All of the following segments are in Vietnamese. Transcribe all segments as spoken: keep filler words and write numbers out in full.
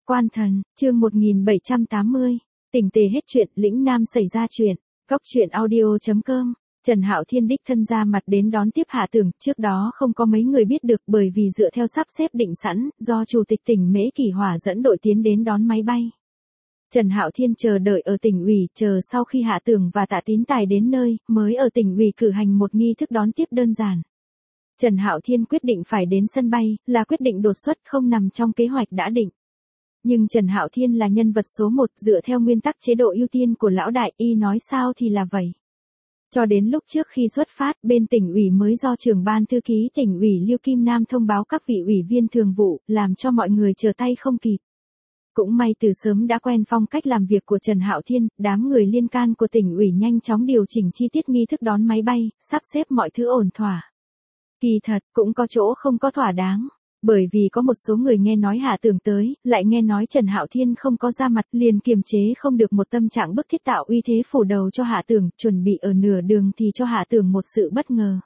Quan thần, chương một nghìn bảy trăm tám mươi. Tình tề hết chuyện, lĩnh nam xảy ra chuyện. Góc truyện audio chấm com. Trần Hạo Thiên đích thân ra mặt đến đón tiếp Hạ Tưởng, trước đó không có mấy người biết được bởi vì dựa theo sắp xếp định sẵn, do chủ tịch tỉnh Mễ Kỳ Hỏa dẫn đội tiến đến đón máy bay. Trần Hạo Thiên chờ đợi ở tỉnh ủy, chờ sau khi Hạ Tưởng và Tạ Tín Tài đến nơi, mới ở tỉnh ủy cử hành một nghi thức đón tiếp đơn giản. Trần Hạo Thiên quyết định phải đến sân bay, là quyết định đột xuất không nằm trong kế hoạch đã định. Nhưng Trần Hạo Thiên là nhân vật số một, dựa theo nguyên tắc chế độ ưu tiên của lão đại, y nói sao thì là vậy. Cho đến lúc trước khi xuất phát, bên tỉnh ủy mới do trưởng ban thư ký tỉnh ủy Liêu Kim Nam thông báo các vị ủy viên thường vụ, làm cho mọi người chờ tay không kịp. Cũng may từ sớm đã quen phong cách làm việc của Trần Hạo Thiên, đám người liên can của tỉnh ủy nhanh chóng điều chỉnh chi tiết nghi thức đón máy bay, sắp xếp mọi thứ ổn thỏa. Kỳ thật, cũng có chỗ không có thỏa đáng. Bởi vì có một số người nghe nói Hạ Tưởng tới, lại nghe nói Trần Hạo Thiên không có ra mặt, liền kiềm chế không được một tâm trạng bức thiết tạo uy thế phủ đầu cho Hạ Tưởng, chuẩn bị ở nửa đường thì cho Hạ Tưởng một sự bất ngờ.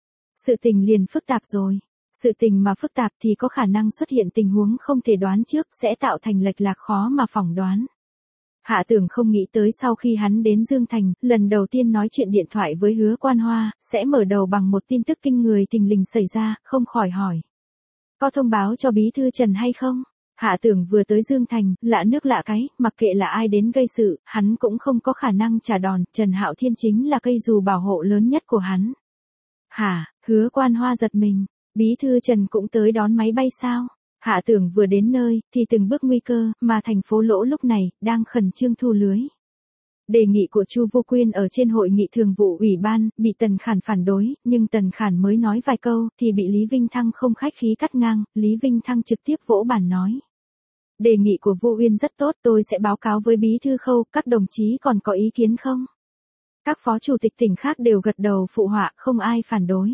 Sự tình liền phức tạp rồi. Sự tình mà phức tạp thì có khả năng xuất hiện tình huống không thể đoán trước, sẽ tạo thành lệch lạc khó mà phỏng đoán. Hạ Tưởng không nghĩ tới sau khi hắn đến Dương Thành, lần đầu tiên nói chuyện điện thoại với Hứa Quan Hoa, sẽ mở đầu bằng một tin tức kinh người thình lình xảy ra, không khỏi hỏi. Có thông báo cho bí thư Trần hay không? Hạ Tưởng vừa tới Dương Thành, lạ nước lạ cái, mặc kệ là ai đến gây sự, hắn cũng không có khả năng trả đòn, Trần Hạo Thiên chính là cây dù bảo hộ lớn nhất của hắn. Hả, Hứa Quan Hoa giật mình, bí thư Trần cũng tới đón máy bay sao? Hạ Tưởng vừa đến nơi, thì từng bước nguy cơ, mà thành phố Lỗ lúc này, đang khẩn trương thu lưới. Đề nghị của Chu Vô Quyên ở trên hội nghị thường vụ ủy ban, bị Tần Khản phản đối, nhưng Tần Khản mới nói vài câu, thì bị Lý Vinh Thăng không khách khí cắt ngang, Lý Vinh Thăng trực tiếp vỗ bàn nói. Đề nghị của Vô Uyên rất tốt, tôi sẽ báo cáo với bí thư Khâu, các đồng chí còn có ý kiến không? Các phó chủ tịch tỉnh khác đều gật đầu phụ họa, không ai phản đối.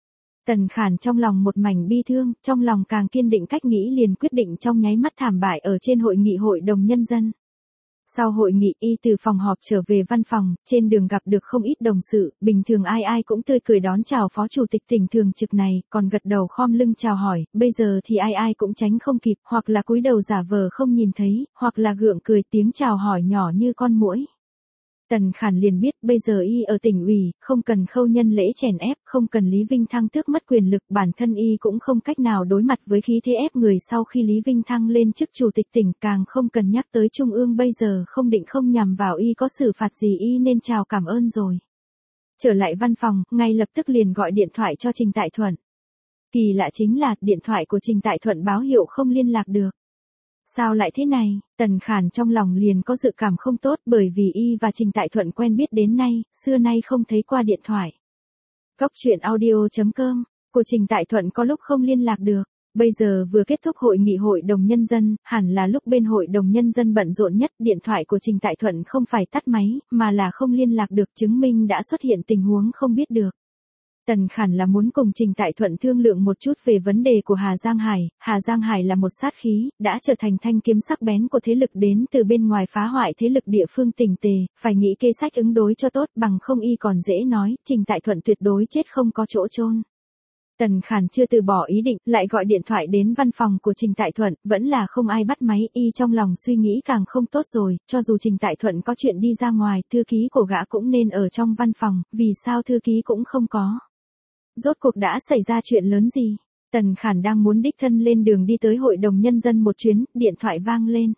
Tần Khản trong lòng một mảnh bi thương, trong lòng càng kiên định cách nghĩ liền quyết định trong nháy mắt thảm bại ở trên hội nghị hội đồng nhân dân. Sau hội nghị y từ phòng họp trở về văn phòng, trên đường gặp được không ít đồng sự, bình thường ai ai cũng tươi cười đón chào phó chủ tịch tỉnh thường trực này, còn gật đầu khom lưng chào hỏi, bây giờ thì ai ai cũng tránh không kịp, hoặc là cúi đầu giả vờ không nhìn thấy, hoặc là gượng cười tiếng chào hỏi nhỏ như con muỗi. Tần Khản liền biết bây giờ y ở tỉnh ủy, không cần Khâu nhân lễ chèn ép, không cần Lý Vinh Thăng tước mất quyền lực, bản thân y cũng không cách nào đối mặt với khí thế ép người sau khi Lý Vinh Thăng lên chức chủ tịch tỉnh, càng không cần nhắc tới Trung ương bây giờ không định không nhằm vào y có xử phạt gì y nên chào cảm ơn rồi. Trở lại văn phòng, ngay lập tức liền gọi điện thoại cho Trình Tại Thuận. Kỳ lạ chính là, điện thoại của Trình Tại Thuận báo hiệu không liên lạc được. Sao lại thế này? Tần Khản trong lòng liền có dự cảm không tốt bởi vì y và Trình Tại Thuận quen biết đến nay, xưa nay không thấy qua điện thoại. Góc truyện audio chấm com, của Trình Tại Thuận có lúc không liên lạc được. Bây giờ vừa kết thúc hội nghị hội đồng nhân dân, hẳn là lúc bên hội đồng nhân dân bận rộn nhất, điện thoại của Trình Tại Thuận không phải tắt máy, mà là không liên lạc được, chứng minh đã xuất hiện tình huống không biết được. Tần Khản là muốn cùng Trình Tại Thuận thương lượng một chút về vấn đề của Hà Giang Hải, Hà Giang Hải là một sát khí, đã trở thành thanh kiếm sắc bén của thế lực đến từ bên ngoài phá hoại thế lực địa phương tỉnh tề, phải nghĩ kế sách ứng đối cho tốt, bằng không y còn dễ nói, Trình Tại Thuận tuyệt đối chết không có chỗ chôn. Tần Khản chưa từ bỏ ý định, lại gọi điện thoại đến văn phòng của Trình Tại Thuận, vẫn là không ai bắt máy, y trong lòng suy nghĩ càng không tốt rồi, cho dù Trình Tại Thuận có chuyện đi ra ngoài, thư ký của gã cũng nên ở trong văn phòng, vì sao thư ký cũng không có. Rốt cuộc đã xảy ra chuyện lớn gì? Tần Khản đang muốn đích thân lên đường đi tới hội đồng nhân dân một chuyến, điện thoại vang lên.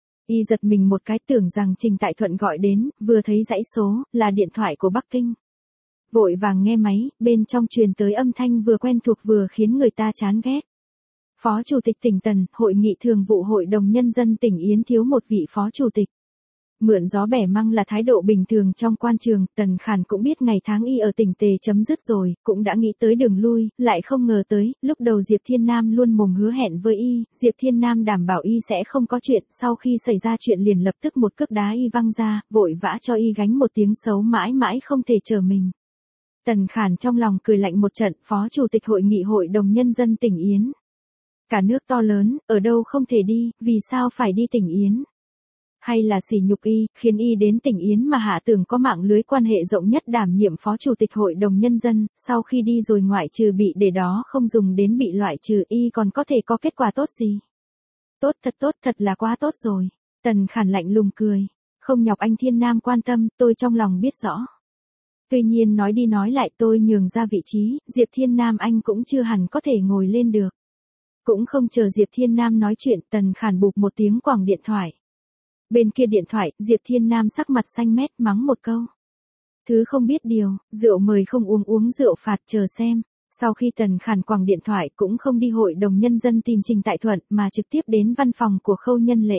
Y giật mình một cái tưởng rằng Trình Tại Thuận gọi đến, vừa thấy dãy số, là điện thoại của Bắc Kinh. Vội vàng nghe máy, bên trong truyền tới âm thanh vừa quen thuộc vừa khiến người ta chán ghét. Phó Chủ tịch tỉnh Tần, hội nghị thường vụ hội đồng nhân dân tỉnh Yến thiếu một vị phó chủ tịch. Mượn gió bẻ măng là thái độ bình thường trong quan trường, Tần Khản cũng biết ngày tháng y ở tỉnh tề chấm dứt rồi, cũng đã nghĩ tới đường lui, lại không ngờ tới, lúc đầu Diệp Thiên Nam luôn mồm hứa hẹn với y, Diệp Thiên Nam đảm bảo y sẽ không có chuyện, sau khi xảy ra chuyện liền lập tức một cước đá y văng ra, vội vã cho y gánh một tiếng xấu mãi mãi không thể chờ mình. Tần Khản trong lòng cười lạnh một trận, phó chủ tịch hội nghị hội đồng nhân dân tỉnh Yến. Cả nước to lớn, ở đâu không thể đi, vì sao phải đi tỉnh Yến? Hay là sỉ nhục y, khiến y đến tỉnh Yến mà Hạ Tưởng có mạng lưới quan hệ rộng nhất đảm nhiệm phó chủ tịch hội đồng nhân dân, sau khi đi rồi ngoại trừ bị để đó không dùng đến bị loại trừ y còn có thể có kết quả tốt gì? Tốt, thật tốt, thật là quá tốt rồi. Tần Khản lạnh lùng cười. Không nhọc anh Thiên Nam quan tâm, tôi trong lòng biết rõ. Tuy nhiên nói đi nói lại tôi nhường ra vị trí, Diệp Thiên Nam anh cũng chưa hẳn có thể ngồi lên được. Cũng không chờ Diệp Thiên Nam nói chuyện, Tần Khản bụp một tiếng quẳng điện thoại. Bên kia điện thoại, Diệp Thiên Nam sắc mặt xanh mét mắng một câu. Thứ không biết điều, rượu mời không uống uống rượu phạt chờ xem. Sau khi Tần Khản quẳng điện thoại cũng không đi hội đồng nhân dân tìm Trình Tại Thuận mà trực tiếp đến văn phòng của Khâu Nhân Lễ.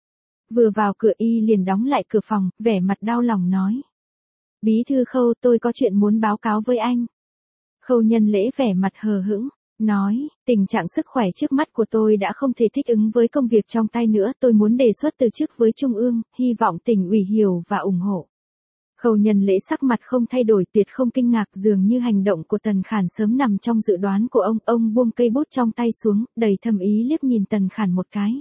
Vừa vào cửa y liền đóng lại cửa phòng, vẻ mặt đau lòng nói. Bí thư Khâu, tôi có chuyện muốn báo cáo với anh. Khâu Nhân Lễ vẻ mặt hờ hững, nói, tình trạng sức khỏe trước mắt của tôi đã không thể thích ứng với công việc trong tay nữa, tôi muốn đề xuất từ chức với Trung ương, hy vọng tỉnh ủy hiểu và ủng hộ. Khâu Nhân Lễ sắc mặt không thay đổi, tuyệt không kinh ngạc, dường như hành động của Tần Khản sớm nằm trong dự đoán của ông, ông buông cây bút trong tay xuống, đầy thâm ý liếc nhìn Tần Khản một cái.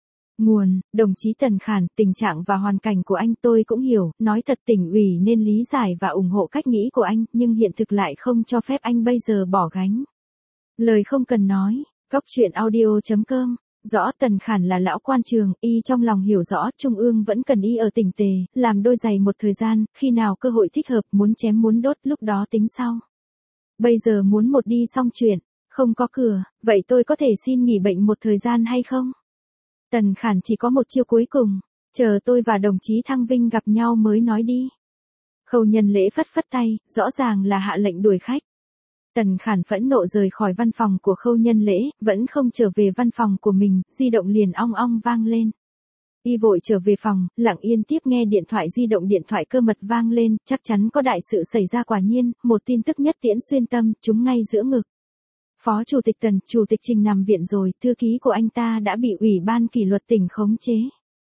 Nguồn, đồng chí Tần Khản, tình trạng và hoàn cảnh của anh tôi cũng hiểu, nói thật tỉnh ủy nên lý giải và ủng hộ cách nghĩ của anh, nhưng hiện thực lại không cho phép anh bây giờ bỏ gánh. Lời không cần nói, góc truyện audio chấm com. Rõ Tần Khản là lão quan trường, y trong lòng hiểu rõ Trung ương vẫn cần y ở tỉnh Tề, làm đôi giày một thời gian, khi nào cơ hội thích hợp muốn chém muốn đốt lúc đó tính sau. Bây giờ muốn một đi xong chuyện, không có cửa, vậy tôi có thể xin nghỉ bệnh một thời gian hay không? Tần Khản chỉ có một chiêu cuối cùng, chờ tôi và đồng chí Thăng Vinh gặp nhau mới nói đi. Khâu Nhân Lễ phất phất tay, rõ ràng là hạ lệnh đuổi khách. Tần Khản phẫn nộ rời khỏi văn phòng của Khâu Nhân Lễ, vẫn không trở về văn phòng của mình, di động liền ong ong vang lên. Y vội trở về phòng, lặng yên tiếp nghe điện thoại di động điện thoại cơ mật vang lên, chắc chắn có đại sự xảy ra quả nhiên, một tin tức nhất tiễn xuyên tâm, trúng ngay giữa ngực. Phó Chủ tịch Tần, Chủ tịch Trình nằm viện rồi, thư ký của anh ta đã bị Ủy ban kỷ luật tỉnh khống chế.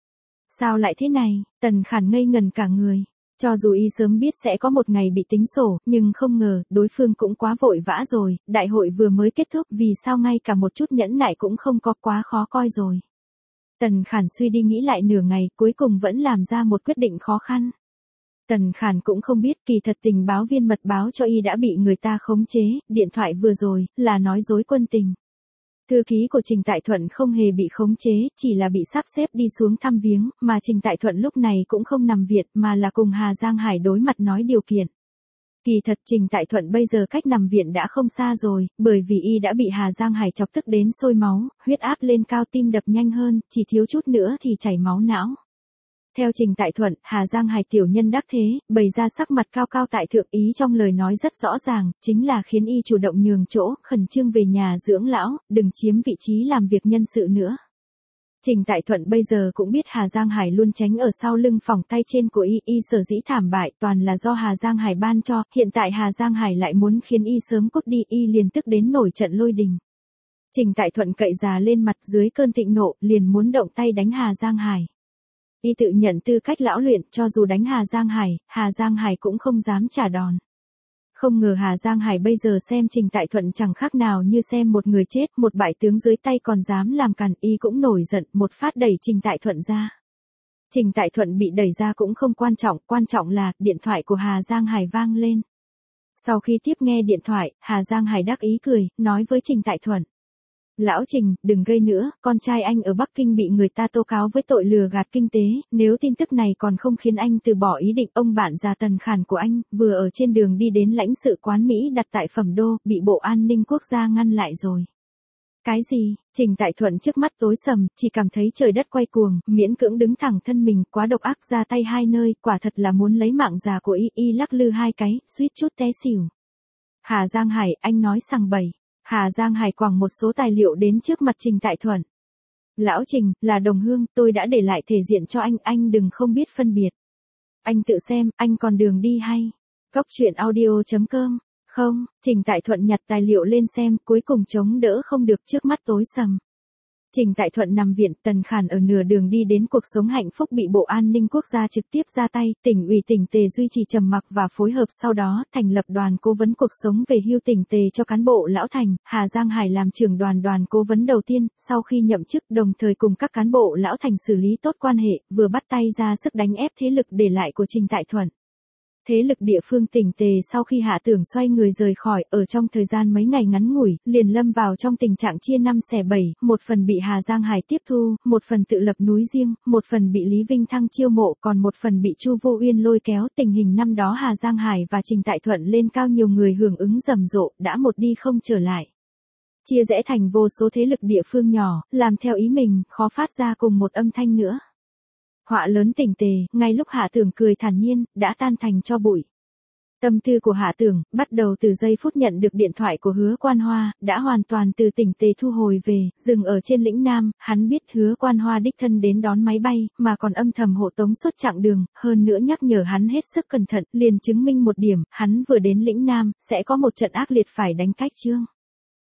Sao lại thế này? Tần Khản ngây ngần cả người. Cho dù y sớm biết sẽ có một ngày bị tính sổ, nhưng không ngờ, đối phương cũng quá vội vã rồi, đại hội vừa mới kết thúc, vì sao ngay cả một chút nhẫn nại cũng không có, quá khó coi rồi. Tần Khản suy đi nghĩ lại nửa ngày, cuối cùng vẫn làm ra một quyết định khó khăn. Tần Khản cũng không biết kỳ thật tình báo viên mật báo cho y đã bị người ta khống chế, điện thoại vừa rồi, là nói dối quân tình. Thư ký của Trình Tại Thuận không hề bị khống chế, chỉ là bị sắp xếp đi xuống thăm viếng, mà Trình Tại Thuận lúc này cũng không nằm viện mà là cùng Hà Giang Hải đối mặt nói điều kiện. Kỳ thật Trình Tại Thuận bây giờ cách nằm viện đã không xa rồi, bởi vì y đã bị Hà Giang Hải chọc tức đến sôi máu, huyết áp lên cao, tim đập nhanh hơn, chỉ thiếu chút nữa thì chảy máu não. Theo Trình Tại Thuận, Hà Giang Hải tiểu nhân đắc thế, bày ra sắc mặt cao cao tại thượng, ý trong lời nói rất rõ ràng, chính là khiến y chủ động nhường chỗ, khẩn trương về nhà dưỡng lão, đừng chiếm vị trí làm việc nhân sự nữa. Trình Tại Thuận bây giờ cũng biết Hà Giang Hải luôn tránh ở sau lưng phòng tay trên của y, y sở dĩ thảm bại toàn là do Hà Giang Hải ban cho, hiện tại Hà Giang Hải lại muốn khiến y sớm cút đi, y liền tức đến nổi trận lôi đình. Trình Tại Thuận cậy già lên mặt dưới cơn thịnh nộ, liền muốn động tay đánh Hà Giang Hải. Y tự nhận tư cách lão luyện, cho dù đánh Hà Giang Hải, Hà Giang Hải cũng không dám trả đòn. Không ngờ Hà Giang Hải bây giờ xem Trình Tại Thuận chẳng khác nào như xem một người chết, một bại tướng dưới tay còn dám làm càn, y cũng nổi giận, một phát đẩy Trình Tại Thuận ra. Trình Tại Thuận bị đẩy ra cũng không quan trọng, quan trọng là, điện thoại của Hà Giang Hải vang lên. Sau khi tiếp nghe điện thoại, Hà Giang Hải đắc ý cười, nói với Trình Tại Thuận. Lão Trình, đừng gây nữa, con trai anh ở Bắc Kinh bị người ta tố cáo với tội lừa gạt kinh tế, nếu tin tức này còn không khiến anh từ bỏ ý định, ông bạn già Tần Khản của anh, vừa ở trên đường đi đến lãnh sự quán Mỹ đặt tại Phẩm Đô, bị Bộ An ninh Quốc gia ngăn lại rồi. Cái gì? Trình Tại Thuận trước mắt tối sầm, chỉ cảm thấy trời đất quay cuồng, miễn cưỡng đứng thẳng thân mình, quá độc ác, ra tay hai nơi, quả thật là muốn lấy mạng già của y, y lắc lư hai cái, suýt chút té xỉu. Hà Giang Hải, anh nói sằng bậy. Hà Giang Hải quẳng một số tài liệu đến trước mặt Trình Tại Thuận. Lão Trình, là đồng hương, tôi đã để lại thể diện cho anh, anh đừng không biết phân biệt. Anh tự xem, anh còn đường đi hay. Góc truyện audio chấm com. Không, Trình Tại Thuận nhặt tài liệu lên xem, cuối cùng chống đỡ không được, trước mắt tối sầm. Trình Tại Thuận nằm viện, Tần Khản ở nửa đường đi đến cuộc sống hạnh phúc bị Bộ An ninh Quốc gia trực tiếp ra tay, tỉnh ủy tỉnh Tề duy trì trầm mặc và phối hợp, sau đó thành lập đoàn cố vấn cuộc sống về hưu tỉnh Tề cho cán bộ lão thành, Hà Giang Hải làm trưởng đoàn đoàn cố vấn đầu tiên, sau khi nhậm chức đồng thời cùng các cán bộ lão thành xử lý tốt quan hệ, vừa bắt tay ra sức đánh ép thế lực để lại của Trình Tại Thuận. Thế lực địa phương Tỉnh Tề sau khi Hạ Tưởng xoay người rời khỏi, ở trong thời gian mấy ngày ngắn ngủi, liền lâm vào trong tình trạng chia năm xẻ bảy, một phần bị Hà Giang Hải tiếp thu, một phần tự lập núi riêng, một phần bị Lý Vinh Thăng chiêu mộ, còn một phần bị Chu Vô Uyên lôi kéo. Tình hình năm đó Hà Giang Hải và Trình Tại Thuận lên cao, nhiều người hưởng ứng rầm rộ, đã một đi không trở lại. Chia rẽ thành vô số thế lực địa phương nhỏ, làm theo ý mình, khó phát ra cùng một âm thanh nữa. Họa lớn Tỉnh Tề, ngay lúc Hạ Tưởng cười thản nhiên, đã tan thành tro bụi. Tâm tư của Hạ Tưởng, bắt đầu từ giây phút nhận được điện thoại của Hứa Quan Hoa, đã hoàn toàn từ Tỉnh Tề thu hồi về, dừng ở trên lĩnh Nam. Hắn biết Hứa Quan Hoa đích thân đến đón máy bay, mà còn âm thầm hộ tống suốt chặng đường, hơn nữa nhắc nhở hắn hết sức cẩn thận, liền chứng minh một điểm, hắn vừa đến lĩnh Nam, sẽ có một trận ác liệt phải đánh cách Trương